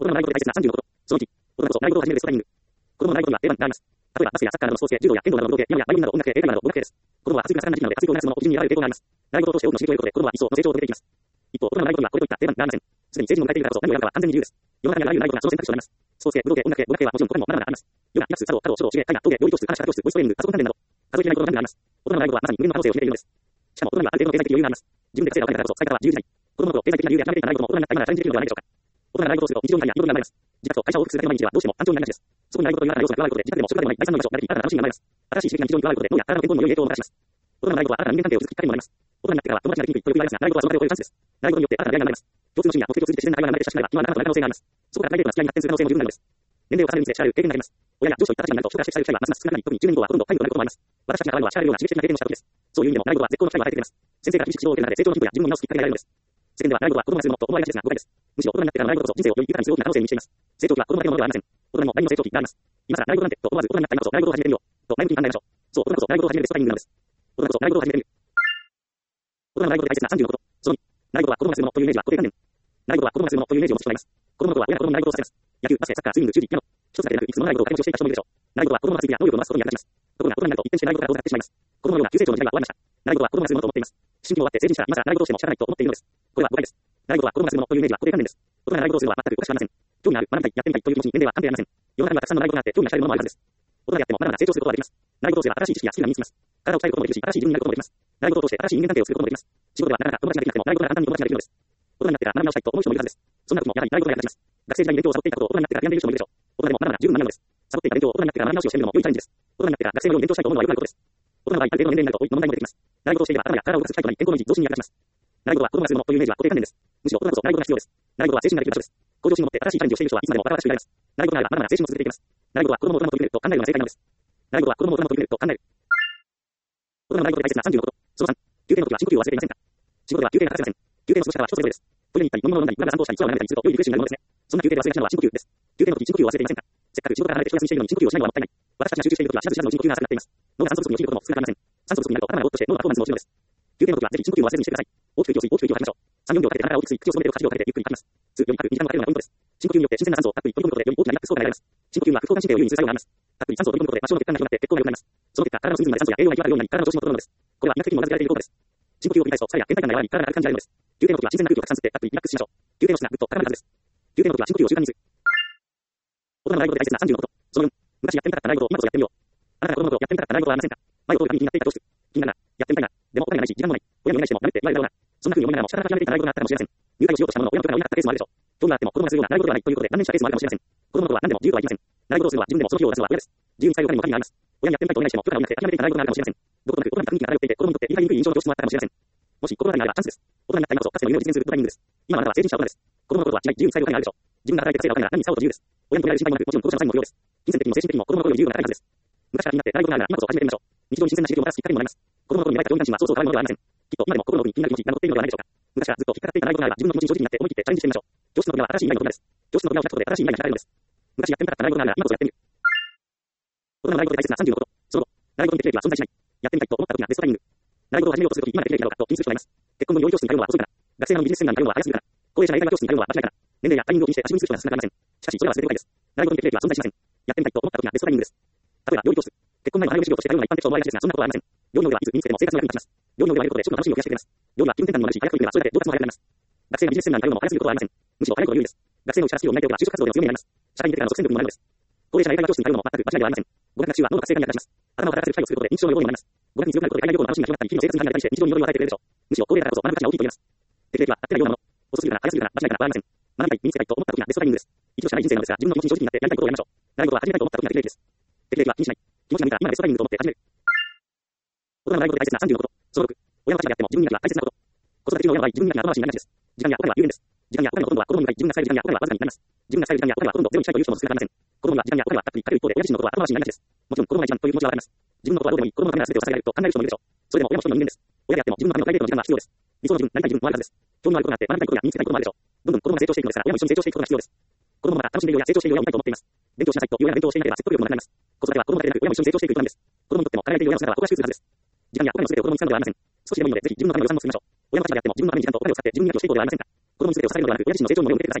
大人の習い事で大切な30のこと。その1、大人こそ習い事を始めるベストタイミング。子供の習い事には定番があります。例えばバスケやサッカーなどのスポーツや柔道や剣道などの武道系、ピアノやバイオリンなど音楽系、英会話など語学系です。子供は発育が盛んな時期なので活動がなるものを基準に選ばれる傾向があります。習い事を通して多くの刺激を得ることで子供は一層の成長を遂げていきます。一方、大人の習い事にはこれといった定番がありません。すでに成人を迎えているからこそ何を選ぶかは完全に自由です。世の中にあらゆる習い事がその選択肢となります。スポーツ系、武道系、音楽系、語学系はもちろん他にもまだまだあります。ヨガ、ピラティス、茶道、書道、手芸、絵画、陶芸、料理教室、話し方教室、ボイストレーニング、パソコン関連など、数えきれないことが何があります。大人の習い事はまさに無限の可能性を秘めているのです。しかも大人にはある程度の経済的余裕があります。自分で稼いだお金だからこそ使い方は自由自在。子供の頃、経済的な理由で諦めていた習い事も大人になった今ならチャレンジできるのではないでしょうか。大人が習い事をすると日常になりや見事になります。自宅と会社を往復するだけの毎日はどうしても単調になりがちです。そこに習い事という新たな要素が加わることで自宅でも職場でもない第三の居場所、慣れて新たな楽しみが生まれます。新しい刺激が日常に加わることで脳や体の健康にも良い影響をもたらします。大人の習い事は新たな人間関係を築くきっかけにもなります。大人になってからは友達ができにくいとよく言われますが、習い事はその壁を越えるチャンスです。習い事によって新たな出会いが生まれます。共通の趣味や目的を通じて自然な会話が生まれて親しくなれば今はなかなか可能性があります。そこからプライベートな付き合いに発展する可能性も十分なのです。年齢を重ねるにつれ知られる経験があります。親や上司といった立場になると人から指摘される機会はますます少なくなり、特に10年後はほとんど皆無となることもあります。私たちが習うのは知られるような刺激的な経験をした時です。そういう意味でも習い事は絶好の機会を与えてくれます。先生が厳しく指導を受ける中で成長のヒントや自分を見直すきっかけになれるのです。世間では習い事は子供がするものと思われがちですが誤解です。むしろ大人になってから習い事こそ人生をより豊かにする大きな可能性を見出しています。成長期は子供だけのものではありません。大人も何も成長期があります。今更習い事なんてと思わず大人になった今こそ習い事を始めてみようと前向きに考えましょう。そう、大人こそ習い事を始めるベストタイミングなのです。大人こそ習い事を始めてみる。大人の習い事で大切な30のこと。その2、習い事は子供がするものというイメージは固定観念。習い事は子供がするものというイメージを持ち込まれます。子供の頃は親が子供に習い事をさせます。野球、バスケ、サッカー、スイミング、習字、ピアノ。一つだけでなくいくつもの習い事を掛け持ちをしていた人もいるでしょう。習い事は子供の発育や能力を伸ばすことに役立ちます。ところが大人になると一転して習い事から遠ざかってしまいます。子供のような急成長の時代は終わりました。習い事は子供がするものと思っています。思春期を終わって成人したら今更習い事をしても仕方ないと思っているのです。これは誤解です。習い事は子供がするものというイメージは固定観念です。大人が習い事をするのは全くおかしくありません。興味のある、学びたい、やってみたいという気持ちに年齢は関係ありません。世の中にはたくさんの習い事があって興味が惹かれるものもあるはずです。大人であってもまだまだ成長することができます。習い事をすれば新しい知識やスキルが身につきます。体を鍛えることもできるし、新しい自分になることもできます。習い事を通して新しい人間関係を作ることもできます。仕事ではなかなか友達ができなくても習い事なら簡単に友達ができるのです。大人になってから学び直したいと思う人もいるはずです。そんな時もやはり習い事が役立ちます。学生時代に勉強をサボっていたことを大人になってからやめる人もいるでしょう。大人でもまだまだ十分なのです。サボっていた勉強を大人になってから学び直しをしてみるのも良いチャレンジです。大人になってから学生のように勉強したいと思うのは良くないことです。大人の場合、ある程度の年齢になるとこういった問題も出てきます。習い事をしていれば頭や体を動かす機会となり健康の維持、増進に役立ちます。習い事は子供がするものというイメージは固定観念です。むしろ大人こそ習い事が必要です。習い事は精神ができる場所です。向上心を持って新しいチャレンジをしている人はいつまでも新しくなります。習い事があればまだまだ青春を続けていけます。習い事は子供を大人と認めると考えるのが正解なのです。習い事は子供を大人と認めると考える。大人の習い事で大切な30のこと。その3、休憩の時は深呼吸を忘れていませんか。仕事では休憩が欠かせません。休憩の過ごし方は人それぞれです。トイレに行ったり飲み物を飲んだり裏で散歩したり空を眺めたりすると良いリフレッシュになるものですね。そんな休憩で忘れがちなのは深呼吸です。休憩の時深呼吸を忘れていませんか。せっかく仕事から離れて一休みしているのに深呼吸をしないのはもったいない。私たちが集中している時は知らず知らずのうちに呼吸が浅くなっています。脳が酸素不足に陥ることも少なくありません。酸素不足になると頭がぼーっとして脳がパフォーマンスも落ちるのです。休憩の時はぜひ深呼吸を忘れずにしてください。大きく息を吸い、大きく息を吐きましょう。3、4秒かけて鼻から大きく吸い、口を止めて口をかけてゆっくり吐きます。吸うより吐く、2、3がかかるのがポイントです。深呼吸によって新鮮な酸素をたっぷり取り込むことでより大きなリラックス効果が得られます。深呼吸は副交感神経を優位にする作用があります。たっぷり酸素を取り込むことで末梢の血管が広がって血行が良くなります。その結果、体の隅々まで酸素や栄養が行き渡るようになり体の調子も整うのです。これは医学的にも名付けられている効果です。深呼吸を繰り返すと疲れや倦怠感が和らぎ体が軽く感じられるのです。休憩の時は新鮮な空気をたくさん吸ってたっぷりリラックスしましょう。休憩の質がぐっと高まるはずです。休憩の時は深呼吸を習慣にする。大人の習い事で大切な30のこと。その4、昔やってみたかった習い事を今こそやってみよう。あなたが子供の頃やってみたかった習い事はありませんか。前を通るたびに気になっていた教室。気になるな。やってみたいな。でもお金がないし、時間もない。親にお願いしてもダメって言われるだろうな。そんな風に思いながらも仕方なくやめていた習い事があったかもしれません。入会をしようとしたものの親の手が下りなかったケースもあるでしょう。興味があっても子供がするような習い事ではないということで断念したケースもあるかもしれません。子供の頃は何でも自由とは言いません。習い事をするのは自分でもその費用を出すのは親です。自由に使えるお金にも限りがあります。親にやってみたいとお願いしても許可が下りなくて諦めていた習い事があるかもしれません。どことなく大人に雰囲気が漂っていて子供にとって言い換えにくい印象の教室もあったかもしれません。もし心当たりがあればチャンスです。大人になった今こそかつての夢を実現するグッドタイミングです。今あなたは成人した大人です。子供の頃は違い自由に使えるお金があるでしょう。自分が働いて稼いだお金なら何に使おうと自由です。親に止められる心配もなく、もちろん当社の際にも無料です。金銭的にも精神的にも子供の頃より自由が高いはずです。昔から気になって習い事があるなら今こそ始めてみましょう。日常に新鮮な刺激をもたらすきっかけにもなります。子供の頃に抱いた上位関心はそうそう変わるものではありません。きっと今でも心の奥に気になる気持ちが残っているのではないでしょうか。昔からずっと引っかかっていた習い事があれば自分の気持ちに正直になって思い切ってチャレンジしてみましょう。教室の扉は新しい未来の扉です。教室の扉を開くことで新しい未来が開かれるのです。昔やってみたかった習い事があるなら今こそやってみる。大人の習い事で大切な30のこと。その後、習い事に適齢期は存在しない。やってみたいと思った時がベストタイミング。習い事を始めようとするとき今が適齢期なのかと気にする人がいます。結婚後に料理教室に通うのは遅いから。学生なのにビジネスセミナーに通うのは早すぎるから。高齢者が映画教室に通うのは間違いから。年齢やタイミングを気にして足踏みする人が少なくありません。しかしそれは忘れておきたいです。習い事に適齢期は存在しません。やってみたいと思った時がベストタイミングです。例えば料理教室。結婚前の花嫁修行として通うのが一般的と思われがちですが、そんなことはありません。料理の腕はいつ身につけても生活の役に立ちます。料理の腕を上げることで食の楽しみを増やしてくれます。料理は気分転換にもなるし、早く取り組めばそれだけ上達も早くなります。学生がビジネスセミナーに通うのも早すぎることはありません。むしろ早いことが有利です。学生のうちからスキルを磨いておけば就職活動でも強みになります。社会に出てからの即戦力にもなるのです。高齢者が映画教室に通うのも全く間違いではありません。語学学習は脳の活性化に役立ちます。頭を働かせる機会を作ることで認知症の予防にもなります。語学に強くなることで海外旅行の楽しみが広がったり、日々の生活に関わったりして日常に彩りを与えてくれるでしょう。むしろ高齢だからこそ学ぶ価値が大きいと言えます。適齢期は合ってないようなもの。遅すぎるかな、早すぎるかな、間違いかな、はありません。学びたい、身につけたいと思った時がベストタイミングです。一度しかない人生なのですが、自分の気持ちに正直になってやりたいことをやりましょう。習い事は始めたいと思った時が適齢期です。適齢期は気にしない。気持ちが向いたら今ベストタイミングと思って始める。大人の習い事で大切な30のこと。その6、親の立場であっても自分磨きは大切なこと。子育て中の親の場合、自分磨きが後回しになりがちです。時間やお金は有限です。時間やお金のほとんどは子供に向かい、自分が使える時間やお金はわずかになります。自分が使える時間やお金はほとんどゼロにしたいという人も少なくありません。子供には時間やお金はたっぷりかける一方で、親自身のことは後回しになりがちです。もちろん子供が一番という気持ちはわかります。自分のことはどうでもいい、子供のためなら全てを捧げられると考える人もいるでしょう。それでも親も一人の人間です。親であっても自分のためのプライベートの時間が必要です。理想の自分、なりたい自分もあるはずです。興味のあることがあって学びたいことや身につけたいこともあるでしょう。どんどん子供が成長していくのですから、親も一緒に成長していくことが必要です。子供が楽しんでいるようや成長しているように見たいと思っています。勉強しなさいという親が勉強をしていなければ説得力もなくなります。子育ては子供だけでなく親も一緒に成長していくことなんです。子供にとっても輝いている親の姿は子が祝するはずです。時間やお金の全てを子供に使うのではありません。少しでもいいので、ぜひ自分のための予算も作りましょう。親の立場であっても自分のために時間とお金を使って自分磨きをしていこうではありませんか。子供に全てを捧げるのではなく、親自身の成長にも目を向けてください。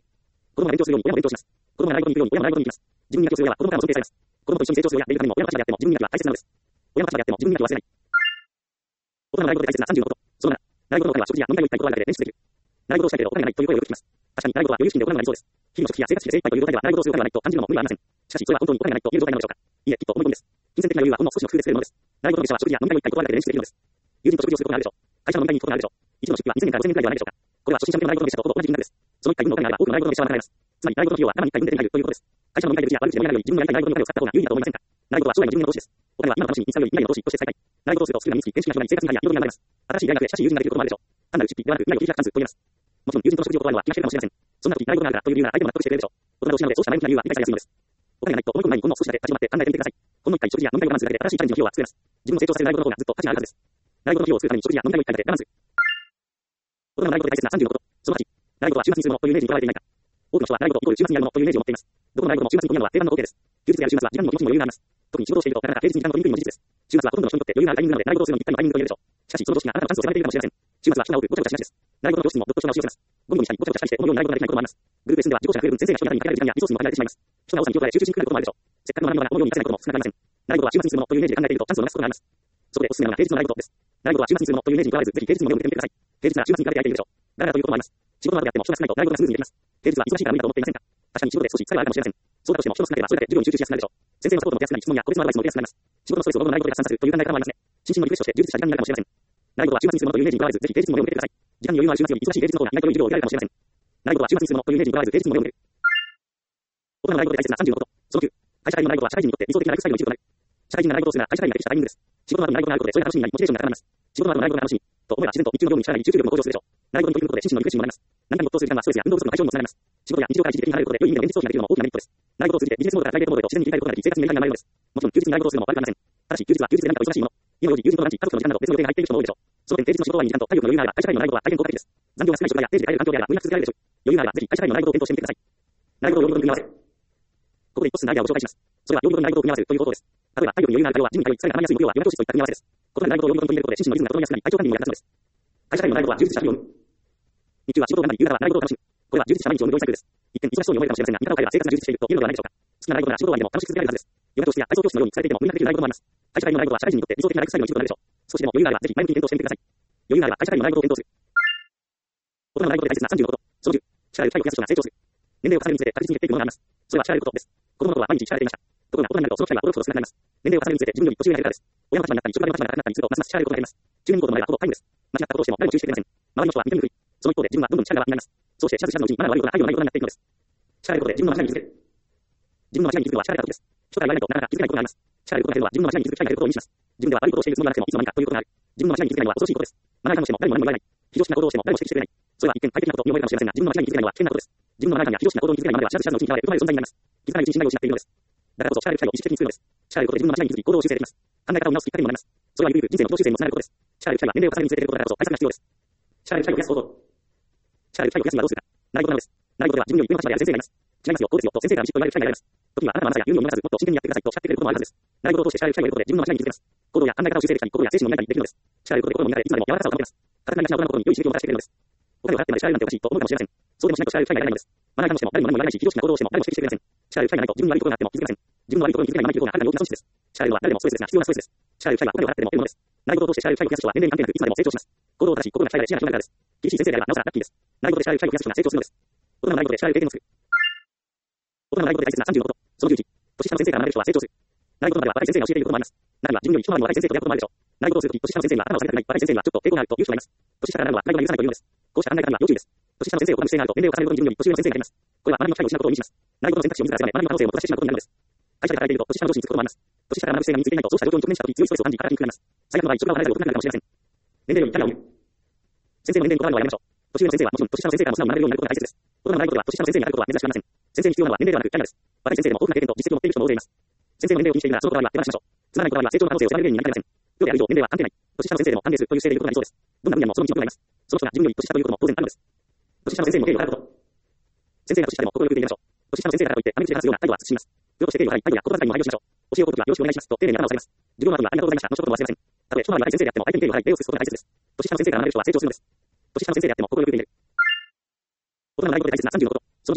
子供が勉強するように親も勉強します。子供が習い事に行くように親も習い事に行きます。自分に勉強する親は子供からも尊敬されます。子供と一緒に成長する親やメリカにも親の立場であっても自分には大切なのです。親の立場であっても自分には忘れない。大人の習い事で大切な30のこと。その7、習い事のお金は食事や飲み会を一体言葉だけで捻出できる。習い事をしたいけどお金がないという声をよく聞きます。確かに習い事は余裕資金で行うのが理想です。日々の食費や生活費で精一杯という状態では習い事をするお金がないと感じるのも無理はありません。しかしそれは本当にお金がないと言える状態なのでしょうか。いいえ、きっと思い込みです。金銭的な余裕はほんの少しの工夫で作れるものです。習い事の月謝は食事や飲み会を一体言葉だけで捻出できるのです。友人と食事をすることがあるでしょう。会社の飲み会に行くことがあるでしょう。一度の出費は2000円から5000円くらいではないでしょうか。これは初心者向けの習い事の月謝とほぼ同じ金額です。その一回分のお金があれば多くの習い事の月謝は賄えます。つまり習い事の費用はたまに一回分で手に入るということです。会社の飲み会でうちや悪口で盛り上がるより自分のやりたい習い事のお金を使った方が有利だと思いませんか。習い事は将来の10年の投資です。お金は今の楽しみに使うより未来の投資として使いたい。習い事をするとスキルが身につき、研修が広がり、生活が彩りが生まれます。新しい大学で親しい友人ができることもあるでしょう。単なる出費ではなく未来を切り開くチャンスと言えます。もちろん友人との食事を断るのは気が引けるかもしれません。そんな時習い事があるからという理由なら相手も納得してくれるでしょう。大人同士なのでそうした前向きな理由は理解されやすいのです。お金がないと思い込む前にほんの少しだけ立ち止まって考えてみてください。ほんの一回食事や飲み会を我慢するだけで新しいチャレンジの費用は作れます。自分の成長させる習い事の方がずっと価値があるはずです。習い事の費用を作るために食事や飲み会を一回だけ我慢する。大人の習い事で大切な30のこと。その8、習い事は週末にするものというイメージにとらわれていないか。多くの人は習い事イコール週末にやるものというイメージを持っています。どこの習い事も週末に取りやるのは定番の光景です。休日やる週末は時間にも気持ちにも余裕があります。特に仕事をしているとなかなか平日に時間が取りにくいのも事実です。週末はほとんどの人にとって余裕があるタイミングなので習い事をするのにぴったりのタイミングと言えるでしょう。しかしその常識があなたのチャンスを迫っているかもしれません。週末は人が多くごちゃごちゃしがちです。習い事の教室にもどっと人が押し寄せます。ゴミゴミしたりごちゃごちゃしたりして思うように習い事ができないこともあります。グループレッスンでは自己者が増える分先生が人の中に与える時間やリソースにも限られてしまいます。人が多さに強調で集中しにくくなることもあるでしょう。せっかく学ぶのが思うように活かせないことも少なくありません。習い事は週末にするものというイメージで考えているとチャンスを逃すことがあります。そこでおすすめなのが平日の習い事です。習い事は週末にするものというイメージにとらわれず、ぜひ平日にも目を向けてみてください。平日なら週末に比べて空いているでしょう。ガラガラということもあります。仕事などでやっても人が少ないと習い事がスムーズにできます。平日は忙しいから無理だと思っていませんか。確かに仕事で少し疲れがあるかもしれません。そうだとしても人の少なければそれだけ授業に集中しやすくなるでしょう。先生のサポートも手厚くなり質問や個別のアドバイスも受けやすくなります。仕事のストレスをどの習い事で発散させるという考え方もありますね。心身のリフレッシュとして充実した時間になるかもしれません。習い事は週末にするものというイメージにとらわれず、ぜひ平日にも目を向けてください。時間に余裕のある週末より忙しい平日の方が意外と良い授業を受けられるかもしれません。習い事は週末にするものというイメージにとらわれず、平日にも目を向ける。大人の習い事で大切な30のこと。その9、会社帰りの習い事は社会人にとって理想的なライフスタイルの一部となる。社会人が習い事をするなら会社帰りが適したタイミングです。仕事の後に習い事があることでそれが楽しみになりモチベーションが高まります。仕事の後の習い事が楽しみと思えば自然と日中の業務に力が入り集中力も向上するでしょう。習い事に取り組むことで心身のリフレッシュにもなります。何かに没頭する時間がストレスや運動不足の解消にもつながります。仕事や日常から一時的に離れることで良い意味で現実逃避ができるのも大きなメリットです。習い事を通じてビジネスモードからプライベートモードへと自然に切り替えることができ、生活にメリットが生まれるのです。もちろん休日に習い事をするのも悪くありません。ただし休日は休日で何かと忙しいもの。今より友人とランチ、家族との時間など別の予定が入っている人も多いでしょう。その点平日の仕事終わりに時間と体力の余裕があれば会社帰りの習い事は大変効果的です。残業が少ない職場や定時で帰れる環境であれば無理なく続けられるでしょう。余裕があればぜひ会社帰りの習い事を検討してみてください。習い事を曜日ごとに組み合わせ。ここで一つのアイデアをご紹介します。それは曜日ごとに習い事を組み合わせるということです。例えば体力に余裕がある方はジムに通い、疲れが溜まりやすい木曜はヨガ教室といった組み合わせです。異なる習い事を曜日ごとに取り入れることで心身のリズムが整いやすくなり体調管理にも役立つのです。会社帰りの習い事は充実した日曜日。日中は仕事を頑張り、夕方は習い事を楽しむ。これは充実した毎日を運動サイクルです。一見忙しそうに思えるかもしれませんが、見方を変えれば生活が充実していると言えるのではないでしょうか。好きな習い事なら仕事終わりでも楽しく続けられるはずです。ヨガ教室や体操教室のようにされていても無理なくできる習い事もあります。会社帰りの習い事は社会人にとって理想的なライフスタイルの一部となるでしょう。少しでも余裕があればぜひ前向きに検討してみてください。余裕があれば会社帰りの習い事を検討する。大人の習い事で大切な30のこと。その10、力を体力やす人が成長する。年齢を重ねるにつれて確実に減っていくものがあります。それは力ることです。子供の頃は毎日力れていました。ところが大人になるとその機会がほどほど少なくなります。年齢を重ねるにつれて自分より年上が減るからです。親の立場になったり、職場での立場が高くなったりするとますます力れることがあります。中年以降の前はほぼタイムです。間違ったことをしても誰も注意してくれません。周りの人は見てみにくい。その一方で自分はどんどん力が上がります。そうしてシャツシャツのうちにマナー悪いことが愛のないことになっていくのです。力ることで自分の間違いに気づける。自分の間違いに気づくのは力れた時です。人から言われないとなかなか気づけないことがあります。力ることが減るのは自分の間違いに気づく機会が減ることを意味します。自分では悪いことをしているつもりがなくてもいつの間にかということがある。自分の間違いに気づけないのは恐ろしいことです。マナー違反をしても誰も何も言われない。非常識な行動をしても誰も指摘してくれない。それは一見快適なことに思えるかもしれませんが、自分の間違いに気づけないのは危険なことです。自分のマナー違反や非常識な行動に気づけないまではシャツシャツのうちに嫌われ、生まれる存在になります。気づかないうちに信頼を失っているのです。だからこそ力る機会を意識的にするのです。力ることで自分の間違いに気づき行動を修正できます。考え方を見直すきっかけにもなります。それはゆくゆく人生の軌道修正にもつながることです。力る機会は年齢を重ねるにつれていることだからこそ対策が必要です。力る機会を増やす行動。力る機会を増やすにはどうするか。習い事なのです。習い事では自分より上の立場である先生がいます。違いますよ、こうですよと先生からビシッと言われる機会があります。時にはあなたの甘さや有利を持たずもっと真剣にやってくださいと叱ってくれることもあるはずです。習い事を通して力る機会を得ることで自分の間違いに気づけます。行動や考え方を修正できたり、心や精神の乱れたりできるのです。力ることで心の乱れいつまでも柔らかさを保てます。硬くなりがちな大人の心に良い刺激をもたらしてくれるのです。お金を払ってまで力るなんておかしいと思うかもしれません。そうでもしないと力る機会が得られないのです。マナー違反をしても誰も何も言われないし、非常識な行動をしても誰も指摘してくれません。力る機会がないと自分に悪いことがあっても気づけません。自分の悪いことに気づけないままにいる方があなたの大きな損失です。力るのは誰でもストレスですが必要なストレスです。力る機会はお金を払ってでも得るものです。習い事を通して力る機会を増やす人は年齢に関係なくいつまでも成長します。行動を正しい心が鍛えられ視野が広がるからです。厳しい先生であればなおさらラッキーです。習い事で力る機会を増やす人が成長するのです。大人の習い事で力る経験を作る。大人の習い事で大切な30のこと。その11、年下の先生から学べる人は成長する。習い事の中では若い先生が教えていることもあります。中には自分より一回りも若い先生とやることもあるでしょう。習い事をするとき、年下の先生には頭を下げたくない、若い先生にはちょっと抵抗があるという人がいます。年下から習うのはプライドが許さないというのです。こうした考え方には要注意です。年下の先生を拝む姿勢があると年齢を重ねるごとに自分より年上の先生がいます。これは学びの機会を失うことを意味します。習い事の選択肢を自ら狭め、学びの可能性を閉ざしてしまうことになるのです。会社で働いていると年下の上司につくこともあります。年下から学ぶ姿勢が身についていないとそうした状況に直面したとき強いストレスを感じ働きにくくなります。最悪の場合、職場を離れざるを得なくなるかもしれません。年齢よりキャリアを見る。先生の年齢にこだわるのはやめましょう。年上の先生はもちろん年下の先生からも素直に学べるようになることが大切です。大人の習い事では年下の先生になることは珍しくありません。先生に必要なのは年齢ではなくキャリアです。若い先生でも豊富な経験と実績を持っている人も大勢います。先生の年齢を気にしているならそのこだわりは手放しましょう。つまらないこだわりは成長の可能性を狭める例になりかねません。量である以上年齢は関係ない。年下の先生でも歓迎するという姿勢でいることが理想です。どんな分野もその道のプロがいます。その人が自分より年下ということも当然あるのです。年下の先生にも敬意を払うこと。先生が年下でも心よく言ってみましょう。年下の先生だからといってアメ口で話すような態度は慎みます。プロとして敬意を払い、態度や言葉遣いにも配慮しましょう。教えを請うときはよろしくお願いしますと丁寧に頭を下げます。授業の後にはありがとうございましたの一言も忘れません。たとえ一回り若い先生であっても相手に敬意を払い礼をすることが大切です。年下の先生から学べる人は成長するのです。年下の先生であっても心よく言ってみる。大人の習い事で大切な30のこと。その12、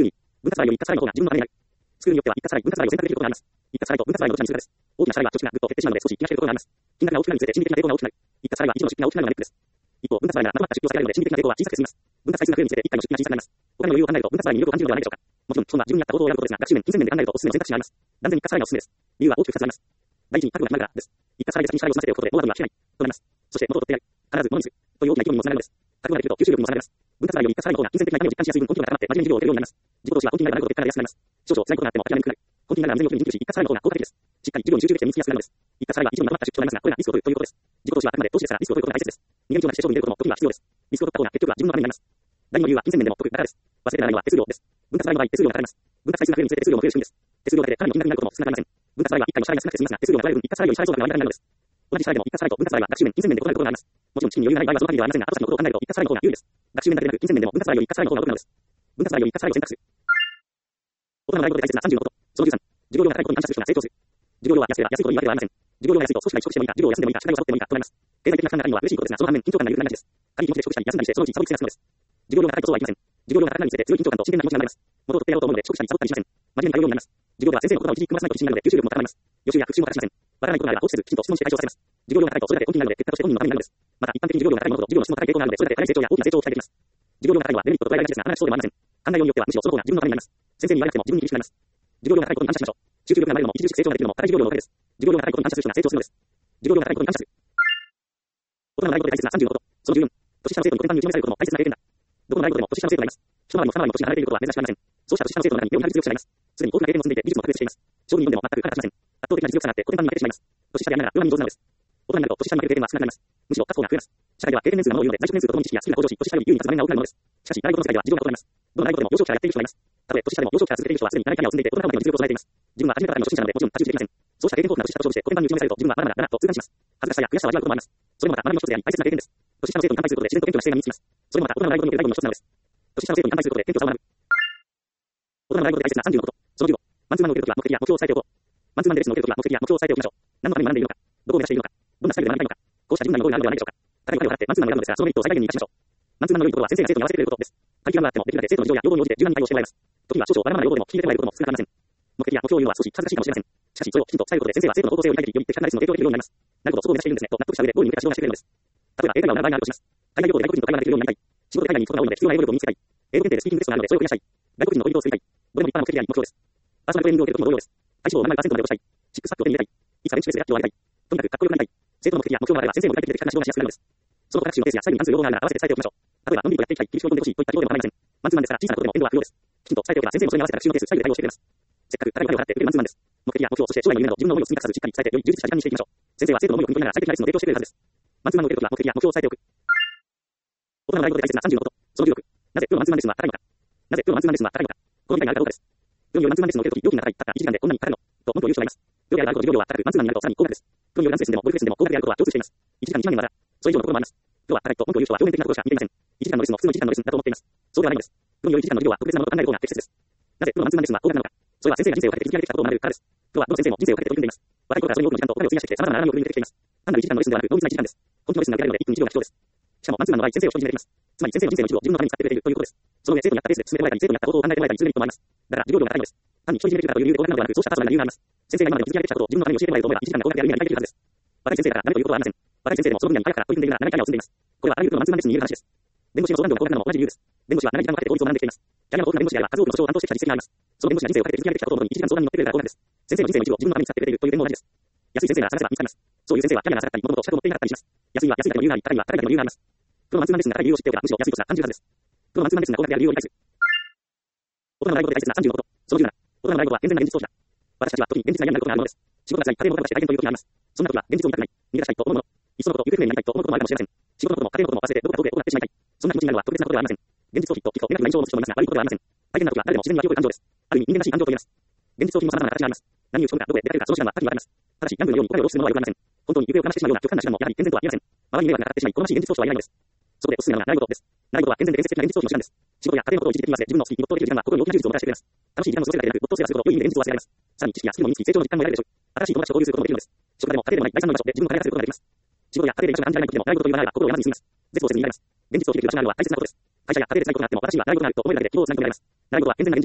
分割払いより一括払いの方が自分のためになる。スクールによっては一括払い、分割払いを選択できることがあります。一括払いと分割払いのどちらにするかです。大きな支払いは貯蓄がぐっと減ってしまうので少し気が引けることがあります。金額が大きくなるにつれて心理的な抵抗が大きくなる。一括払いは一度の出費が大きくなるのがネックです。一方、分割払いならまとまった出費を避けられるので心理的な抵抗は小さく済みます。分割回数が増えるにつれて一回の出費が小さくなります。他の余裕を考えると分割払いに魅力を感じるのではないでしょうか。もちろん、基本は自分に合った行動を選ぶことですが、学習面、金銭面で考えるとおすすめの選択肢があります。断然に一括払いがおすすめです。理由は大きく2つあります。第一に、覚悟が決まるからです。一括払いで先に支払いを済ませておくことで、もう後には来ないとなります。そして、元を取ってやる。必ず物にする。という大きな意気込みにもつながるのです。覚悟ができると吸収力にもつながります。分割払いより一括払いの方が金銭的な痛みを実感しやすい分、根拠が高まって真面目に授業を受けるようになります。自己投資は根気になることで結果が出やすくなります。少々辛いことがあっても諦めにくくなる。根気になる安全要求に準拠し、一括払いの方が効果的です。しっかり授業に集中できて身につきやすくなるのです。一括払いは一度にまとまった出費となりますが、これがリスクを取るということです。自己投資はあくまで投資ですからリスクを取ることが大切です。逃げ道をなくして勝負に出ることも時には必要です。リスクを取った方が結局は自分のためになります。第二の理由は金銭面でも得だからです。忘れてならないのは手数料です。分割払いの場合、手数料がかかります。分割回数が増えるにつれて手数料も増える仕組みです。手数料だけでかなりの金額になることも少なくありません。分割払いは一回の支払いが少なくて済みますが、手数料が加わる分一括払いより支払い総額が割高になるのです。同じ支払いでも一括払いと分割払いは学習面、金銭面で異なることがあります。もちろん資金に余裕がない場合はその限りではありませんが、後先のことを考えると一括払いの方が有利です。学習面だけでなく金銭面でも分割払いより一括払いの方がお得なのです。分割払いより一括払いを選択する。大人の習い事で大切な30のこと。その13、授業料が高いことに感謝する人が成長する。授業料は安ければ安いことに言われはありません。授業料が安いと少しが遅刻してもいいか、授業を休んでもいいか、宿題をサボってもいいかとなります。経済的な負担が高いのは嬉しいことですが、その反面緊張感が理由になりがちです。軽い気持ちで遅刻したり休んだりしてそのうちサボり癖がつくのです。授業料が高いことはありません。授業料が高くなるにつれて強い緊張感と真剣な気持ちが生まれます。元を取ってやろうと思うので遅刻したりサボったりしません。真面目に通うようになります。授業では先生の言葉を一時組ませないと自信があるので吸収力も高まります。予習や復習も欠かしません。わからないことがあれば放置せず、きちんと質問して解消されます。授業料が高いとそれだけ根気になるので結果として本人のためになるのです。また一般的に授業料が高いものほど授業の質の高い傾向があるのでそれだけ早い成長や大きな成長を期待できます。授業料が高いのはデメリットと捉えられがちですが、必ずしもそうではありません。考えようによってはむしろその方が自分のためになります。先生に言われなくても自分に厳しくなります。授業料が高いことに感謝しましょう。集中力がないのも著しく成長ができるのも高い授業料のおかげです。授業料が高いことに感謝する人が成長するのです。授業料が高いことに感謝する。大人の習い事で大切な30のこと。その14、年下の生徒に個展単に打ちのめされることも大切な経験だ。どこの習い事でも年下の生徒がいます。一回りも二回りも年が離れていることは珍しくありません。そうした年下の生徒の中に目を見張り強くなります。すでに大きな経験を積んでいて技術も確立しています。勝負に挑んでも全く感謝しません。圧倒的な実力差があって個展単に負けてしまいます。年下でありながら上手に上手なのです。大人になると年下に負ける経験は少なくなります。むしろ勝つ方が増えます。社会では経験年数がものを言うので在職年数とともに知識やスキルが向上し、年下より優位に立つ場面が多くなるのです。しかし、習い事の世界では事情が異なります。どの習い事でも幼少期からやっている人がいます。たとえ年下でも幼少期から続けている人はすでに何かを積んでいて大人までの実力を備えています。自分は初めからの初心者なのでもちろん太刀打ちできません。そうした経験豊富な年下と勝負して個展単に打ちのめされると自分はまだまだだなと痛感します。恥ずかしさや悔しさを味わうこともあります。それもまた学びの一つであり大切な経験です。年下の生徒に乾杯することで自然と謙虚な姿勢が身につきます。それもまた大人の習い事における第五の一つなのです。年下の生徒に乾杯することで謙虚さを学ぶ。大人の習い事で大切な30のこと。その15、マンツーマンの受けるときは目的や目標を伝えておこう。マンツーマンでレッスンを受けるときは目的や目標を伝えておきましょう。何のために学んでいるのか、どこを目指しているのか、どんなスタイルで学びたいのか、こうした自分なりのゴールがあるのではないでしょうか。高いお金を払ってマンツーマンを選ぶのですが、そのメリットを最大限に生かしましょう。マンツーマンの良いところは先生が生徒に合わせてくれることです。会期があってもできるだけ生徒の事情や要望に応じて柔軟に対応してもらいます。時には少々わがままな要望でも聞いてもらえることも少なくありません。目的や目標を言うのは少し恥ずかしいかもしれません。しかし、それをきちんと伝えることで先生は生徒の方向性を理解でき、より的確なレッスンを提供できるようになります。なるほど、そこを目指しているんですね、と納得した上でゴールに向けた指導がしてくれるのです。例えば、英会話を習う場合があるとします。海外旅行で外国人と会話できるようになりたい。仕事で海外に行くことが多いので必要な英語力を身につけたい。英語検定でスピーキングテストがあるのでそれをクリアしたい。外国人の恋人を作りたい。どれも立派な目的であり目標です。パーソナルトレーニングを受けるときも同様です。体脂肪を何%まで落としたい。シックスパックを手に入れたい。いつかベンチプレスで100キロを上げたい。とにかくかっこよくなりたい。生徒の目的や目標があれば先生も理解できる的確な指導がしやすくなるのです。その学習のペースや最後に関する要望があるなら合わせて伝えておきましょう。例えば、のんびりとやっていきたい、厳しく追い込んでほしいといった要望でも構いません。マンツーマンですから小さなことでも遠慮は不要です。きちんと伝えておけば先生もそれに合わせた学習のペース、最後で対応してくれます。せっかく高いお金を払って受けるマンツーマンです。目的や目標、そして将来の夢など自分の思いを積み重ねずしっかり伝えてより充実した時間にしていきましょう。先生は生徒の思いを汲み取りながら最適なレッスンを提供してくれるはずです。マンツーマンの受けるときは目的や目標を伝えておく。大人の習い事で大切な30のこと。その16、なぜプロのマンツーマンレッスンは高いのか。なぜプロのマンツーマンレッスンは高いのか。この理解があるかどうかです。プロによるマンツーマンレッスンを受けるとき料金が高い、たった1時間でこんなにかかるのと文句を言う人がいます。プロであると授業料は高くマンツーマンになるとさらに高額です。プロによるダンスレッスンでもゴルフレッスンでも高額であることは共通しています。1時間1万円はだ。それ以上のところもあります。プロは高いと文句を言う人は表面的なところしか見ていません。1時間のレッスンも普通の1時間のレッスンだと思っています。そうではないのです。プロによる1時間の授業は特別なものと考える方が適切です。なぜプロのマンツーマンレッスンは高額なのか。それは先生が人生をかけて築き上げてきたことを学べるからです。プロはどの先生も人生をかけて取り組んでいます。若い頃からそれに多くの時間とお金を費やしてきて様々な悩みを振り抜いてきています。単なる1時間のレッスンではなく濃密な1時間です。本気のレッスンが受けられるので1分以上が必要です。しかもマンツーマンの場合先生を独り占めできます。つまり先生の人生の一部を自分のために使ってくれているということです。その上生徒に合ったペースで進めてもらえたり生徒に合ったことを考えてもらえたりするメリットもあります。だから授業料が高いのです。単に独り占めできるからという理由で高額なのではなく、そうしたパーソナルな理由があります。先生が今まで築き上げてきたことを自分のために教えてもらえると思えば1時間が高額である意味が理解できるはずです。若い先生だから誰ということはありません。若い先生でもその分野に早くから取り組んでいるなら長いキャリアを積んでいます。これはあらゆるプロのマンツーマンレッスンに言える話です。弁護士の相談料の高額なのも同じ理由です。弁護士は長い時間をかけて法律を学んできています。キャリアの豊富な弁護士であれば数多くの訴訟を担当してきた実績があります。その弁護士が人生をかけて築き上げてきたことをもとに1時間相談に乗ってくれるから高額です。先生の人生の一部を自分のために使ってくれているという点も同じです。安い先生なら探せば見つかります。そういう先生はキャリアが浅かったり、もともと資格を持っていなかったりします。安いは安いだけの理由があり、高いは高いだけの理由があります。プロのマンツーマンレッスンが高い理由を知っておけば、むしろ安いコストが感じるはずです。プロのマンツーマンレッスンが高額である理由を理解する。大人の習い事で大切な30のこと。その17、大人の習い事は健全な現実逃避だ。私たちは特に現実が嫌になることがあるものです。仕事が辛い、家庭のことがして大変という時があります。そんな時は現実を見たくない、逃げ出したいと思うもの。いっそのこと、行方不明になりたいと思うこともあるかもしれません。仕事のことも家庭のことも忘れて、どこか遠くへ行ってしまいたい。そんな気持ちになるのは特別なことではありません。現実逃避ときっとネガティブな印象を持つ人もいますが、悪いことではありません。大変な時は誰でも自然に湧き起こる感情です。ある意味人間らしい感情と言えます。現実逃避も様々な形があります。何を打ち込むか、どこへ出かけるか、その手段は多岐にわたります。ただし、ギャンブルのようにお金を浪費するのは良くありません。本当に行方を悲しくしてしまうような極端な手段もやはり健全とは言えません。周りに迷惑がかかってしまい、好ましい現実逃避はいらないのです。そこでおすすめなのが習い事です。習い事は健全で伝説的な現実逃避の手段です。仕事や家庭のことを一時的に忘れ、自分の好きに没頭できる時間は心に大きな充実をもたらしてくれます。楽しい時間の過ごせだけでなく、没頭すればするほど良い意味で現実を忘れられます。さらに知識やスキルも身につき、成長の実感も得られるでしょう。新しい友達と交流することもできるのです。職場でも家庭でもない第三の場所で自分を輝かせることができます。仕事や家庭で居場所が感じられない時でも習い事という習いは心を病まずに済みます。絶望せずにいられます。現実を切り替える場所があるのは大切なことです。会社や家庭で辛いことがあっても新しい習い事があると思えるだけで希望をつなぎ止められます。習い事は健全な現実逃避。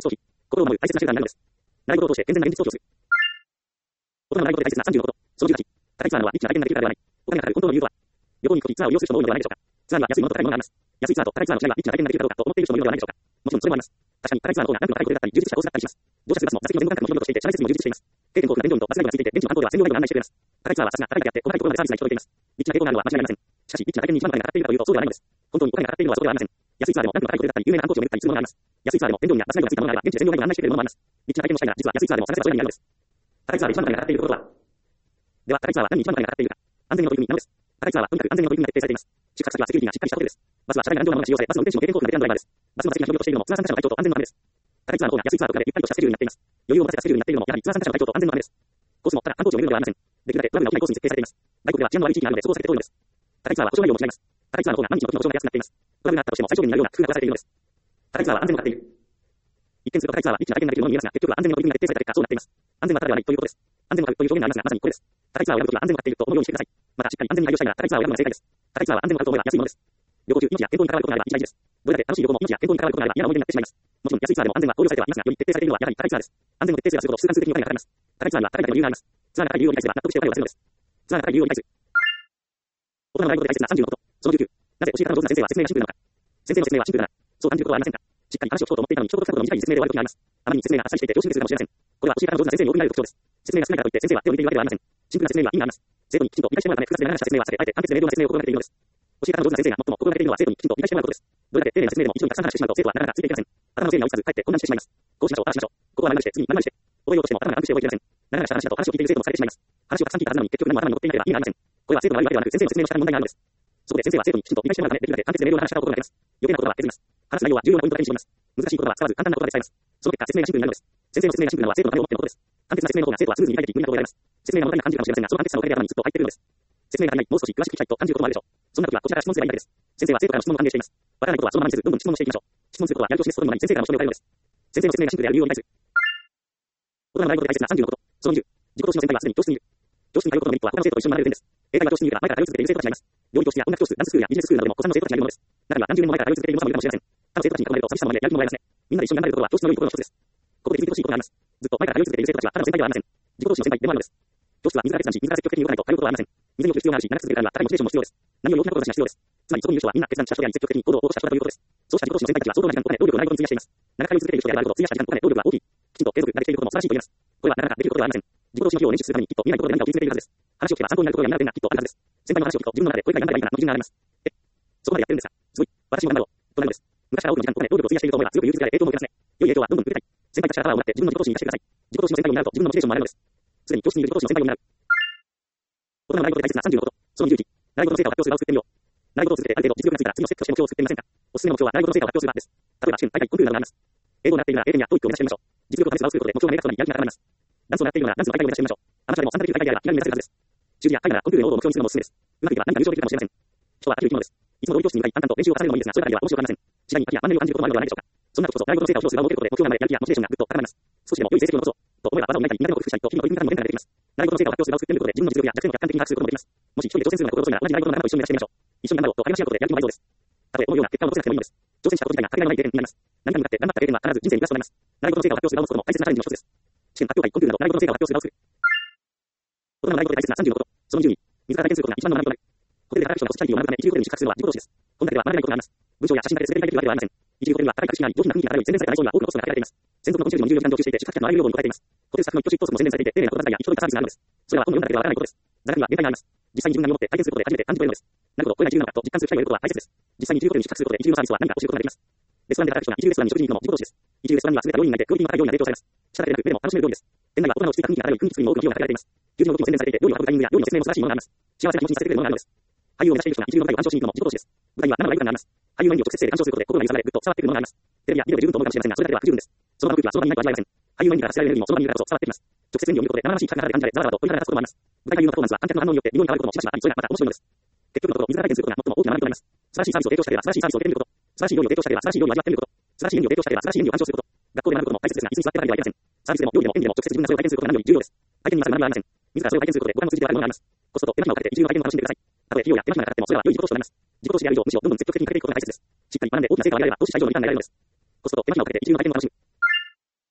心を守る大切な手段になるのです。習い事を通して健全な現実を享する。大人の習い事で大切な30のこと。その18。高いツアーのはリッチな体験ができるからではない。お金がかかる本当の理由とは。旅行に行くときツアーを利用する人も多いのではないでしょうか。ツアーには安いものと高いものがあります。安いツアーと高いツアーの違いはリッチな体験ができるかどうかと思っている人もいるのではないでしょうか。もちろんそれもあります。確かに高いツアーの方が何分高いホテルだったり充実したコースだったりします。乗車するバスも座席の全部間隔も広々としていて車列にも充実しています。経験豊富な添乗員とバスガイドがついていて、現地の観光では専用ガイドが案内してくれます。高いツアーはさすが高いであって、細かいところまでサービスが行き届いています。リッチな傾向があるのは間違いありません。しかし、リッチな体験に一番お金がかかっているかというとそうではないのです。本当にお金がかかっているのはそこではありません。安いツアーでも何分高いホテルだったり有名な観光地を巡ったりするものがあります。安いツアーでも添乗員やバスガイドがついたものがあれば現地で専用ガイドが案内してくれるものもあります。リッチな体験のしたいが実は安いツアーでも探せばそれらにあるのです。高いツアーで一番お金がかかっていることは。では、高いツアーは何に一番お金がかかっているか。安全の取り組みなのです。高いツアーはとにかく安全の取り組みが徹底されています。宿泊先はセキュリティがしっかりしたホテルです。バスは車内が何両なものが使用され、バスの運転手も経験豊富なベテランドライバーです。バスの座席が広々としているのもツアー参加者の体調と安全のためです。高いツアーの方が安いツアーと比べゆったりとしたスケジュールになっています。余裕を持たせたスケジュールになっているのもやはりツアー参加者の体調と安全のためです。コースもただ観光地を巡るのではありません。できるだけトラブルが起きないコースに設定されています。外国では治安の悪い地域があるのでそこを避けて遠いのです。高いツアーは保証内容も違います。高いツアーの方が何日の時の保証が安くなっています。トラブルがあったとしても最小限になるような工夫が加えられているのです。高いツアーは安全をかかっている。一見すると高いツアーはリッチな体験ができるものに見えますが、結局は安全の取り組みが徹底された結果そうなっています。安全はただではないということです。安全をかかるという表現がありますが、まさにこれです。高いツアーを選ぶときは安全をかかっていると思うようにしてください。またしっかり安全に配慮したいなら高いツアーを選ぶのが正解です。高いツアーは安全をかかると思えば安いものです。旅行中、命や健康に関わることがあれば一大事です。どれだけ楽しい旅行も命や健康に関わることがあれば嫌な思い出になってしまいます。もちろん安いツアーでも安全は考慮されてはいますが、より徹底されているのはやはり高いツアーです。安全を徹底すればするほど数数的にお金がかかります。高いツアーには高いだけの理由があります。ツアーが高い理由を理解すれば納得してお金を出せるのです。ツアーが高い理由を理解する。大人の習い事で大切な30のこと。その19。なぜ教え方の上手な先生は説明がシンプルなのか。先生の説明はシンプルなら、そう感じることはありませんか。しっかり話を聞こうと思っていたのに、ちょうど2分の短い説明で終わることがあります。あまりに説明があっさりしていて常識でするかもしれません。これは教え方の上手な先生に多く見られる特徴です。説明が少ないからといって先生は手を抜いているわけではありません。シンプルな説明には意味があります。生徒にきちんと理解してもらうため複雑で長々した説明は避け、あえて簡潔で明瞭な説明を心がけているのです。教え方の上手な先生が最も心がけているのは生徒にきちんと理解してもらうことです。どれだけ丁寧な説明でも一度にたくさん話してしまうと生徒はなかなかついていけません。頭の整理が追いつかず、かえって混乱してしまいます。こうしましょう、ああしましょう。ここは前々して、次前々して。覚えようとしても頭が安定して覚えきれません。長々した話だと話を聞いている生徒もされてしまいます。話をたくさん聞いたはずなのに結局何も頭に残っていなければ意味がありません。これは生徒の悪いわけではなく先生の説明の仕方に問題があるのです。そこで先生は生徒にきちんと理解してもらうためできるだけ簡潔で明瞭な話し方を心がけます。余計なことは削ります。話す内容は重要なポイントだけに絞ります。難しいことは使わず簡単なことで伝えます。その結果説明がシンプルになるのです。先生の説明がシンプルなのは生徒のためを思ってのことです。簡潔な説明の方が生徒はスムーズに理解でき無理なことをやります。説明が物足りな感じるかもしれませんが、その簡潔さのおかげで頭にずっと入っているのです。説明が足りない、もう少し詳しく聞きたいと感じることもあるでしょう。そんな時はこちらから質問すればいいだけです。先生は生徒からの質問を歓迎しています。わからないことはそのままにせず、どんどん質問をしていきましょう。質問することはやる気を示すことにもなり、先生からの証明を得られるのです。先生の説明がシンプルである理由を理解する。大人の習い事で大切な30のこと。その20。自己投資の先輩はすでに教室にいる。教室に通うことのメリットは他の生徒と一緒に学べる点です。英会話教室にいるから前から通い続けている生徒たちがいます。料理教室や音楽教室、ダンススクールやビジネススクールなどでも子さんの生徒たちがいるのです。中には何十年も前から通い続けている良さもいるかもしれません。他の生徒たちに囲まれると寂しさもありやる気ももらえますね。みんなで一緒に頑張れることは教室の良いところの一つです。ここで気づいてほしいことがあります。ずっと前から通い続けている生徒たちはただの先輩ではありません。自己投資の先輩でもあるのです。教室は水が決断し、水が積極的に動かないと通うことはありません。水に置く必要があるし、長く続けるからには高いモチベーションも必要です。何より大きなことが必要です。つまりそこにいる人はみんな決断した人であり積極的に行動を起こした人だということです。そうした自己投資の先輩たちは相当な時間とお金、労力を長いことに費やしています。長く通い続けている人であればあるほど費やした時間とお金、労力は大きい。きちんと継続ができていることも素晴らしいと言えます。これはなかなかできることではありません。自己投資の費用を捻出するためにきっと見えないところで何かを切り続けているはずです。話を聞けば参考になるところや見られる点がきっとあるはずです。先輩の話を聞くと自分の中でこれからやんなきゃいけないかなの基準があります。そこまでやってるんですか。すごい。私も頑張ろう。となるのです。昔から多くの時間とお金、労力を費やしていると思えば強く勇気づけられ影響も受けますね。良い影響はどんどん受けたい。先輩たちからパワーをもらって自分の自己投資に生かしてください。自己投資の先輩になると自分のモチベーションも上がるのです。すでに教室にいる自己投資の先輩になる。大人の習い事で大切な30のこと。その21。習い事の成果を発表する場を作ってみよう。習い事を続けてある程度実力がついたら次のステップとして目標を作ってみませんか。おすすめの目標は習い事の成果を発表する場です。例えば試験、大会、コンクールなどがあります。英語を習っているなら英検やトイックを目指してみましょう。実力を試す場を作ることで目標が明確となりやる気が高まります。ダンスを習っているならダンスの大会を目指してみましょう。アマチュアでも参加できる大会であれば気軽に目指せるはずです。中次や会ならコンクールの応募を目標にするのもおすすめです。うまくいけば何か優勝できるかもしれません。人は飽きる生き物です。いつも料理教室に向かい淡々と練習を重ねるのもいいですが、それだけでは面白くありません。次第に飽きやマンネリを感じることもあるのではないでしょうか。そんな時こそ習い事の成果を披露する場を設けることで目標が生まれやる気やモチベーションがぐっと高まります。少しでも良い成績を残そうと思えば技を磨いたり苦手なことを工夫したりと日々の取り組み方にも変化が出てきます。習い事の成果を発表する場を作ってみることで自分の実力や弱点を客観的に把握することもできます。もし一人で挑戦するのが心細いなら同じ習い事の仲間と一緒に目指してみましょう。一緒に頑張ろうと励まし合うことでやる気も倍増です。たとえこのような結果を残せなくてもいいのです。挑戦したこと自体がかけがえのない経験になります。何かに向かって頑張った経験は必ず人生にプラスとなります。習い事の成果を発表する場を持つことも大切なチャレンジの一つです。試験、発表会、コンクールなど習い事の成果を発表する場を作る。大人の習い事で大切な30のこと。その10に、自ら体験することが一番の学びとなる。ホテルで働く人がホスピタリティを学ぶため一流ホテルに宿泊するのは自己投資です。こんだけでは学べないことがあります。文章や写真だけで全て理解できるわけではありません。一流ホテルには高い格式があり、上品な雰囲気が漂い、洗練された内装には多くのコストがかけられています。専属のコンシェルジュも24時間常駐していて、宿泊客のあらゆる要望に応えています。ホテルスタッフの一挙手一投足も洗練されていて、丁寧な言葉遣いや行き届いたサービスがあるのです。それは本の読んだだけではわからないことです。座学には限界があります。実際に自分が身をもって体験することで初めて感じ取れるのです。なるほど、これが一流なのかと実感する機会を得ることは大切です。実際に一流ホテルに宿泊することで一流のサービスは何か教えることができます。レストランで働く人が一流レストランに食事に行くのも自己投資です。一流レストランには優れた料理人がいて、クオリティの高い料理が提供されます。舌だけでなく目でも楽しめる料理です。店内は大人の落ち着いた雰囲気が漂い、空気作りも多くの費用がかけられています。従業員の動きも洗練されていて、料理を運ぶタイミングや料理の説明も素晴らしいものがあります。幸せな気持ちにさせてくれるものがあるのです。俳優を目指している人が一流の舞台を鑑賞しに行くのも自己投資です。舞台には生のライブ感があります。俳優の演技を直接性で鑑賞することで心が揺さぶられ、ぐっと伝わってくるものがあります。テレビやビデオで十分と思うかもしれませんが、それだけでは不十分です。その場の空気はその場にいないと味わえません。俳優の演技から発せられるエネルギーもその場にいるからこそ伝わってきます。直接演技を見ることで生々しい企画が肌で感じられ、ざわざわと鳥肌が立つこともあります。舞台俳優のパフォーマンスは観客の反応によって微妙に変わることもしばしばあり、それがまた面白いのです。結局のところ、自ら体験することが最も大きな学びとなります。素晴らしいサービスを提供したければ素晴らしいサービスを受けてみること。素晴らしい料理を提供したければ素晴らしい料理を味わってみること。素晴らしい演技を提供したければ素晴らしい演技を鑑賞すること。学校で学ぶことも大切ですが、椅子に座ってばかりではいけません。サービスでも料理でも演技でも直接自分がそれを体験することが何より重要です。体験に勝る学びはありません。自らそれを体験することで五感を通じてわかるものがあります。コストと手間暇をかけて一流の体験を楽しんでください。たとえ費用や手間暇がかかってもそれは良い自己投資となります。自己投資である以上、むしろどんどん積極的にかけていくことが大切です。しっかり学んで大きな成果を上げられれば投資した以上のリターンが得られるのです。コストと手間暇をかけて一流の体験を楽しむ。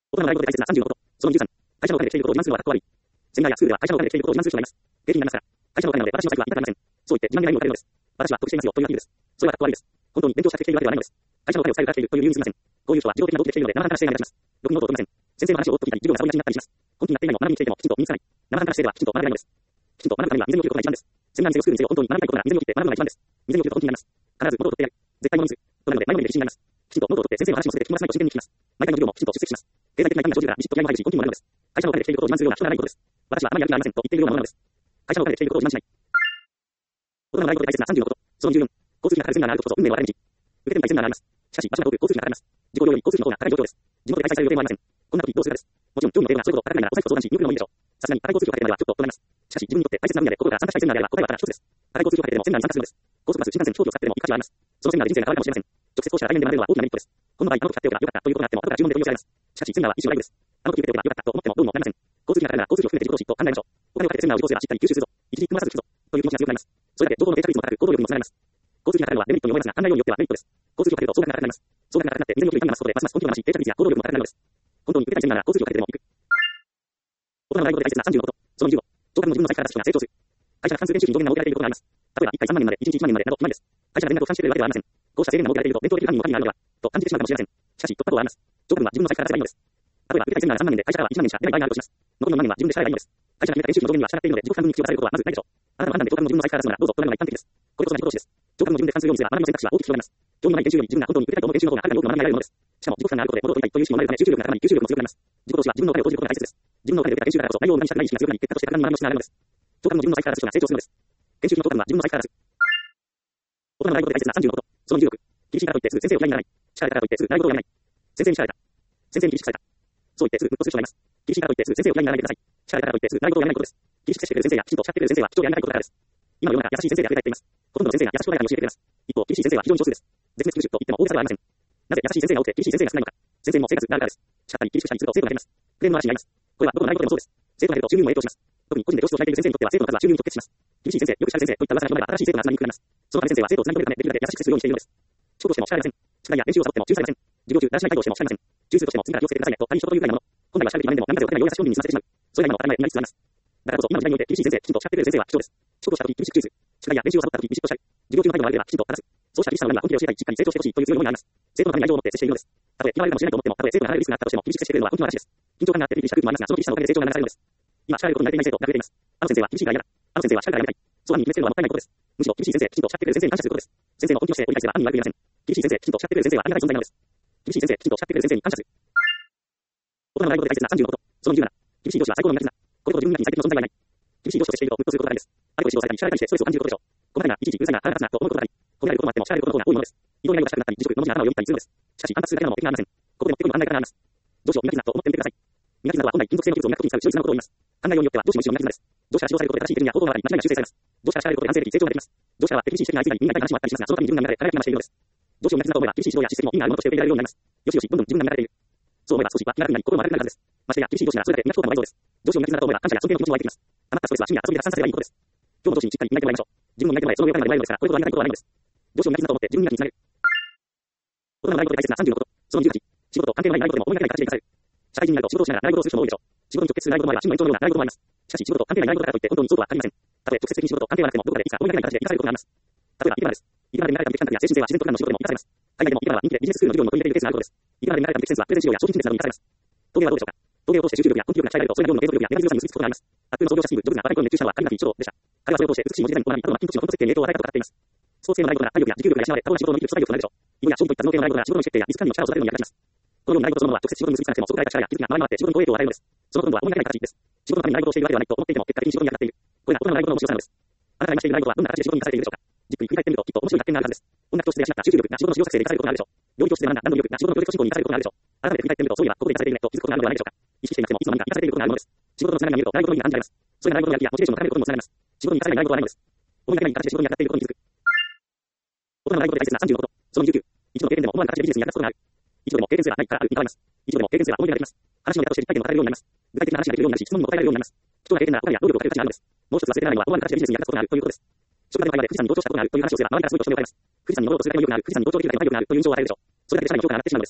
大人の内容で大切な35こと。その13、会社のお金で来ていることを自慢するのはかっこ悪い。セミナーやスクールでは会社のお金で来ていることを自慢する人がいます。経費になりますから。会社のお金なので私の財布は見たくありません。そう言って自慢げな意味を変えるのです。私は得していますよというアピールです。それはかっこ悪いです。本当に勉強したくて来ているわけではないのです。会社のお金を使いから来ているという理由にすみません。こういう人は自動的な動機で来ているので生半可な姿勢が目立ちます。ろくにノートを取りません。先生の話を追っといたり、授業がサボりがちになったりします。本気になっていないのを学びに来ていてもきちんと身につかない。生半可な姿勢ではきちんと学べないのです。きちんと学ぶためには未然に起きることが一番です。セミナーにせよスクールにせよ本当に学びたいことなら未然に起きて学ぶのが一番です。未然に起きると本気になります。必ずノートを取ってやる。絶対にノートにする。となので前のめりで自信になります。きちんとノートを取って先生の話をさせて聞きますないと自然に聞きます。毎回の授業もきちんと出席します。経済的な痛みが生じるからビシッと気合が入るし本気にもなるのです。会社のお金で来ていることを自慢するような人がないことです。私はあまりやる気がありませんと言っているようなものなのです。会社のお金で来ていることを自慢しない。大人の内容で大切な30のこと。その14、交通費がかかるセミナーがあることこそ運命の分かれ道。受けてみたいセミナーがあります。しかし、場所が遠く交通費がかかります。事故量より交通費の方が高い状況です。地元で開催される予定もありません。こんな時どうするかです。もちろん興味の程度がそういうことを高いならお財布と相談し、入力のもいいでしょう。さすがに高い交通費をかけてまではちょっととなります。しかし、自分にとって大切な分野で心から参加したいセミナーであれば答えはただ一つです。高い交通費をかけてでもセミナーに参加するのです。高速バス、新幹線、飛行機を使ってでも行く価値はあります。そのセミナーで人生が変わるかもしれません。直接講師が対面で学べるのは大きなメリットです。この場合、あの時買っておけばよかったということがあっても、後から注文で取り寄せられます。しかし、セミナーは一種ライブです。あの時受けておけばよかったと思ってもどうもなりません。交通費がかかるなら交通費を含めて自己投資と考えましょう。お金をかけてセミナーを受講すればしっかり吸収するぞ。一時回さず聞くぞ。という気持ちが強くなります。それだけ情報の定着率も高く、行動力にもつながります。交通費がかかるのはデメリットに思いますが、考えようによってはメリットです。交通費をかけると総額が高くなります。総額が高くなって未然に起きる痛みが増すことで、ますます根拠が増し、定着率や行動力も高くなるのです。本当に受けたいセミナーなら交通費をかけてでも行く。大人の内容で大切な30のこと。その15、長官の自分の財から出す人が成長する。会社が関数練習に上限が設けられていることがあります。例えば1回3万円まで、1日1万円までなど決まりです。会社が全額を負担しているわけではありません。こうした制限が設けられていると、伝統的な犯人の神になるのでは、と感じてしまうかもしれません。しかし、突破口はあります。長官は自分の財から出せばいいのです。例えば、受けたいセミナーが3万円で、会社からは1万円しか出ない場合があるとします。残りの万円は自分で支払えばいいのです。会社が決めた練習費の上限には支払っているので、自己負担分に必要とされることはまずないでしょう。あなたの判断で長官の自分の財から出すなら、どうぞとなるのが一般的です。これこそ自己投資です。長官の自分で関数を見せば学びの選択肢は大きく広がります。興味のない研修より自分が本当に受けたいと思う研修の方がはるかに多くの学びが得られるのです。しかも自己負担があることで物を取りたいという意識も生まれるため、集中力が高まり、吸収力も強くなります。自己投資は自分のお金を投じることが大切です。自分のお金で受けた研修だからこそ内容を無駄にしたくない意識が強くなり、結果として高みに学びの質が上がるのです。長官の自分の財から出す人が成長するのです。研修の長官は自分の財から出す。大人の内容で大切な30のこと。その16、厳しいからといってすぐ先生を嫌いにならない。叱られたからといってすぐ習い事をやめない。先生に叱られた。先生に厳しくされた。そう言ってすぐムッとする人がいます。厳しいからといってすぐ先生を嫌いにならないでください。叱られたからといってすぐ習い事をやめないことです。厳しく接してくれる先生やきちんと叱ってくれる先生は人をやめないことからです。今の世の中優しい先生で溢れ返っています。ほとんどの先生が優しく穏やかに教えてくれます。一方、厳しい先生は非常に少数です。絶滅危惧種と言っても大げさではありません。なぜ優しい先生が多くて厳しい先生が少ないのか。先生にも生活があるからです。叱ったり厳しくしたりすると生徒が減ります。クレームの嵐になります。これはどこの習い事でもそうです。生徒が減ると収入にも影響します。特に個人で教室を開いている先生にとっては生徒の数は収入に直結します。厳しい先生、よく叱る先生といった噂が広まれば新しい生徒が集まりにくくなります。そのため先生は生徒をつなぎ止めるためできるだけ優しく接するようにしているのです。仕事としても叱られません。宿題や練習をサボっても注意されません。授業中だらしない態度をしても叱られません。中枢としても次から気をつけてくださいねと他人に一言言うぐらいのもの。本来は叱るべき場面でも何かでも優しい本人に済ませてしまう。それが今の当たり前で今につながります。だからこそ今の時代において厳しい先生、きちんと叱ってくれる先生は貴重です。仕事をした時厳しく注意する。宿題や練習をサボった時ビシッと叱る。授業中の態度が悪ければきちんと正す。そうした厳しさの裏には本気で教えたい、しっかり成長してほしいという強い思いがあります。生徒のために愛情を持って接しているのです。たとえ嫌われるかもしれないと思っても、たとえ生徒が離れるリスクがあったとしても厳しく接してくれるのは本気の話です。緊張感があってピリピリした空気もありますが、その厳しさのおかげで成長がなされるのです。今叱られることに慣れていない生徒が増えています。あの先生は厳しいから嫌だ。あの先生は叱るからやめたい。そう暗に決めつけるのはもったいないことです。むしろ厳しい先生、きちんと叱ってくれる先生に感謝することです。先生の本気としてお理解すれば暗に悪く言いません。厳しい先生、きちんと叱ってくれる先生はありがたい存在なのです。厳しい先生、きちんと叱ってくれる先生に感謝する。大人の習い事で大切な30のこと。その20なら、厳しい上司は最高の苦手な。これほど自分に最適の存在はない。厳しい上司としているとムッとすることがあるんです。あれこれ指導されたり叱られたりしてストレスを感じることでしょう。この際がいちいちうるさいな、腹が立つなと思うことがあり、褒められることもあっても叱られることの方が多いものです。異動やりがしたくなったり、自粛の文字が頭をよぎったりするのです。しかし、反発するだけなのも敵がありません。ここでもってこいの案内からあります。上司を磨きなと思ってみてください。磨きなは本来金属性の技術を磨くときに使う秀逸なことを言います。考えようによっては上司も一種の磨きなです。上司から指導されることで正しい手順や行動があり、間違いが修正されます。上司から叱られることで男性的成長ができます。上司からは敵視していない以外にみんなが話もあったりしますが、そのために自分が流れ輝きましているのです。上司を磨きなと思えば厳しい指導や叱責も意味があるものとして受け入れられるようになります。よしよし、どんどん自分が磨かれている。そう思えば少しは気が楽になり、心も明るくなるはずです。ましてや厳しい上司ならそれだけ磨き通ったのがいいそうです。上司を磨きなと思えば感謝や尊敬の気持ちも湧いてきます。余ったストレスは趣味や遊びで発散させればいいことです。今日も上司にしっかり磨いてもらいましょう。自分も磨いてもらえ、その上からもらえるのですから、これほどありがたいことはないのです。上司を磨きなと思って自分磨きにつなげる。大人の習い事で大切な30のこと。その18、仕事と関係のない習い事でも思いがけない形で生かされる。社会人になると仕事をしながら習い事をする人も多いでしょう。仕事に直結する習い事もあれば、真の延長のような習い事もあります。しかし仕事と関係ない習い事だからといって本当にそうとは限りません。たとえ直接的に仕事と関係はなくてもどこかでいつか思いがけない形で生かされることがあります。例えば、イベラです。イベラで見られた美的感覚や精神性は自然と普段の仕事でも生かされます。海外でもイベラは人気でビジネススクールの授業にも取り入れているケースがあることです。イベラで見られた美的センスはプレゼン資料や商品説明などに生かされます。陶芸はどうでしょうか。陶芸を通して集中力や根気力が鍛えられると、それが業務の継続力やネガティブさに結びつくことがあります。卓球の創業者スティーブ・ジョブズが若い頃に熱中したのはカリグラフィー一郎でした。彼はそれを通して美しい文字デザインを学び、あとはマッキントッシュのフォント設計に影響を与えたと語っています。スポーツ系の習い事なら体力や持久力が養われ、過度な仕事を乗り切る基礎体力となるでしょう。囲碁や将棋といった頭脳系の習い事なら仕事の決定やリスク管理の力を育てるのに役立ちます。このような習い事そのものは直接仕事に結びつかなくても、そこから得た力や技術が回り回って仕事に好影響を与えるのです。そのことは思いがけない形です。仕事のために習い事をしているわけではないと思っていても、結果的に仕事に役立っている。これが大人の習い事の面白さなのです。あなたが今している習い事はどんな形で仕事に生かされているでしょうか。じっくり振り返ってみると、きっと面白い発見があるはずです。音楽教室で養った集中力が仕事の使用作成で生かされることがあるでしょう。料理教室で学んだ何度も力が仕事のプロジェクト進行に生かされることがあるでしょう。改めて振り返ってみると、そういえばここで生かされているねと気づくことがあるのではないでしょうか。意識していなくてもいつの間にか生かされていることがあるのです。仕事のつながりが見えると習い事の意味が感じられます。それが習い事のやる気やモチベーションを高めることにもつながります。仕事に生かされない習い事はないのです。思いがけない形で仕事に役立っていることに気づく。大人の習い事で大切な30のこと。その19、一度の経験でも思わぬ形でビジネスに役立つことがある。一度でも経験すればないからあるに変わります。一度でも経験すれば思い出ができます。話のネタとして実体験を語れるようになります。具体的な話ができるようになるし、質問にも答えられるようになります。人が経験なら答えや能力を語る価値があるのです。もう一つ忘れてないのは思わぬ形でビジネスに役立つことがあるということです。職場での会話で富士山に同調したことがあるという話をすれば周りからすごいとしてもらいます。富士山に登ろうとするだけの意欲がある、富士山に同調できるだけの意欲があるという印象を与えるでしょう。それだけで社内の評価が上がってしまうのです。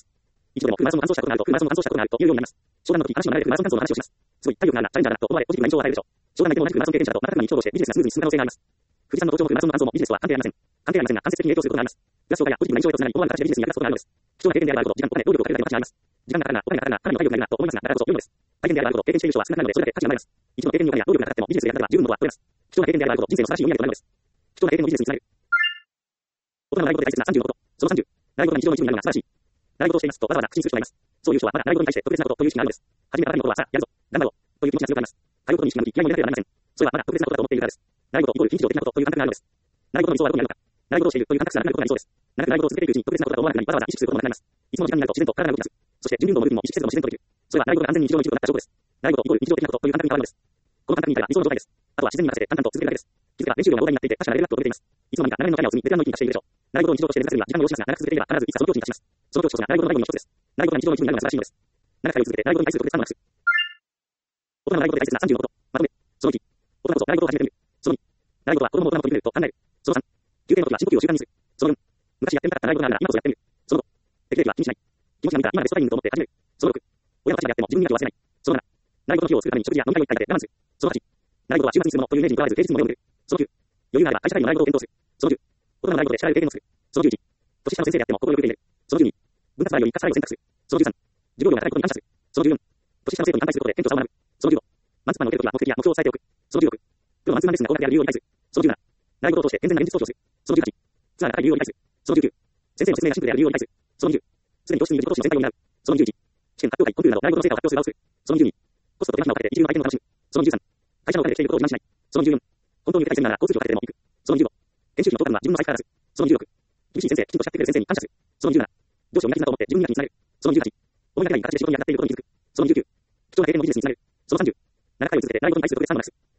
一度でも空マラソンの完走したことがあると、空マラソンの完走したことがあるというようになります。商談の時、話を流れる空マラソン完走の話をします。すごい、体力があるな、チャレンジャーだなと思われ、ポジティブな印象を与えるでしょう。商談内容も同じくマラソン経験者だと、瞬く間に重宝して、ビジネスがスムーズに進む可能性があります。富士山の登頂も空マラソンの完走もビジネスとは関係ありません。関係ありませんが、間接的に影響することがあります。プラス障害やポジティブな印象へとつながり、思わぬ形でビジネスに役立つことがあるのです。貴重な経験であればあるほど、時間、お金、労力をかけるだけの価値があります。時間がかかるな、お金がかかるな、かなりの体力がいるなと思いますが、だからこそ良いのです。体験であればあるほど、経験している人は少なくなるので、それだけ価値が生まれます。一度の経験にお金や労力がかかっても、ビジネスで役立てば十分のとは思います。貴重な経験であればあるほど、人生の素晴らしい読み上げとなるのです。貴重な経験をビジネスにつなげる。大人の習い事で大切な30のこと。その30、習い事が日常の一部になるのが素晴らしい。習い事をしていますと、わざわざ口にする人がいます。そういう人は、まだ習い事に対して特別なことという意識があるのです。初めからのことは、さあ、やるぞ、頑張ろう、という気持ちが強くあります。通うことに意識が向き、気合を入れなければなりません。それはまだ特別なことだと思っているからです。習い事イコール非日常的なことという感覚があるのです。習い事の理想はどこにあるのか。習い事をしているという感覚すらなることが理想です。長く習い事を続けているうちに特別なことだと思わなくなり、わざわざ意識することもなくなります。いつもの時間になると自然と体が動き出す。そして、準備運動もルーティンも意識せずも自然とできる。それは習い事が完全に日常の一部となった証拠です。習い事イコール日常的なことという感覚に変わるのです。この感覚に至れば理想の状態です。あとは自然に任せて淡々と続けるだけです。気づけば練習量が膨大になっていて、確かなレベルアップを遂げています。いつの間にか長年のキャリアを積み、ベテランの域に達しているでしょう。習い事を日常として目指すには時間を要しますが、長く続けていれば必ずいつかその境地に達します。その境地こそが習い事の醍醐味の一つです。習い事が日常の一部になるのが素晴らしいのです。長く通い続けて習い事に対する特別感をなくす。大人の習い事で大切な30のこと。まとめ。その1、大人こそ習い事を始めてみる。その2、習い事は子供も大人も取り入れると考える。その3、休憩の時は深呼吸を習慣にする。その4、昔やってみたかった習い事があるなら今こそやってみる。その5、適齢期は気にしない。気持ちが向いたら今のベストタイミングと思って始める。その6、親の立場であっても自分にだけ忘れない。その7、習い事の費用を作るために食事や飲み会を一回だけ我慢する。その8、習い事は週末にするものというイメージにとらわれず平日にも目を向ける。その9、余裕があれば会社会の習い事を検討する。その10、大人の習い事で知られる経験を作る。その11、年下の先生であっても心をよく入れる。その12、分割払いを生かす払いを選択する。その13、授業料が高いことに感謝する。その14、年下の生徒に反対することで謙虚さを学ぶ。その15、マンツーマンの受けるときは目的や目標を伝えておく。その16、プロのマンツーマンレッスンが高額である理由を理解する。その17、習い事を通して健全な現実投資をする。その18、ツアーが高い理由を理解する。その19、先生の説明がシンプルである理由を理解する。その20、すでに教室にいる自己投資の選択を担う。その21、試験発表会、コンクールなど習い事の成果を発表する場を作る。その22、コストと手間暇をかけて一流の体験を楽しむ。その23、会社のお金でしていることを自慢しない。その14、本当に受けたいするなら交通費をかけてでも行く。その15、研修費のトータルは自分の財布から出す。その16、厳しい先生、きちんと叱ってくれる先生に感謝する。その17、上司を磨きなと思って自分磨きにつなげる。その18、思いがけない形で仕事に役立っていることに気づく。その19、貴重な経験のビジネスにつなげる。その30、長く通い続けて習い事に対する特別感をなくす。